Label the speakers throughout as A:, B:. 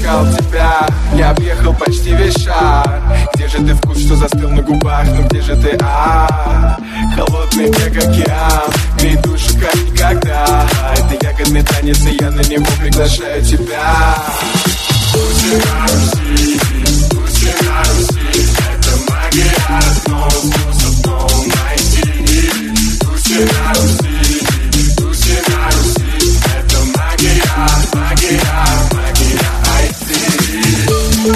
A: искал тебя, я объехал почти весь шар. Где же ты, вкус, что застыл на губах? Ну где же ты, холодный, как океан, греет душу, как никогда. Это ягодный танец, и я на него приглашаю тебя. Пусть на Руси, пусть на Руси, это магия родного вкуса в новом найти. Пусть на Руси, пусть на Руси, это магия, магия, магия IT.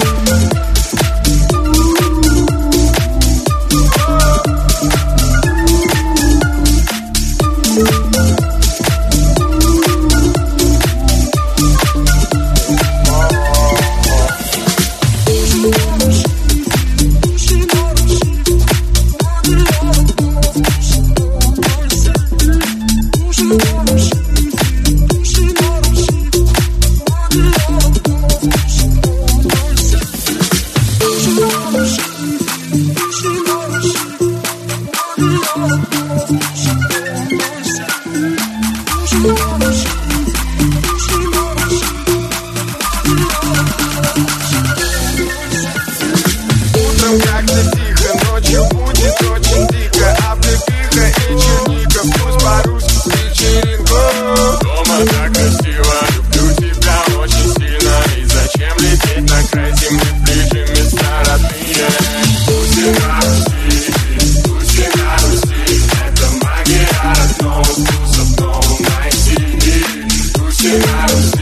A: Утром как-то тихо, ночью будет очень дико. Облепиха и черника, вкус по-русски с вечеринку. Дома так красиво, люблю тебя очень сильно. И зачем лететь на край земли, ближе места родные? Пусть на Руси, пусть на Руси, это магия родного вкуса в новом найти. Пусть на Руси.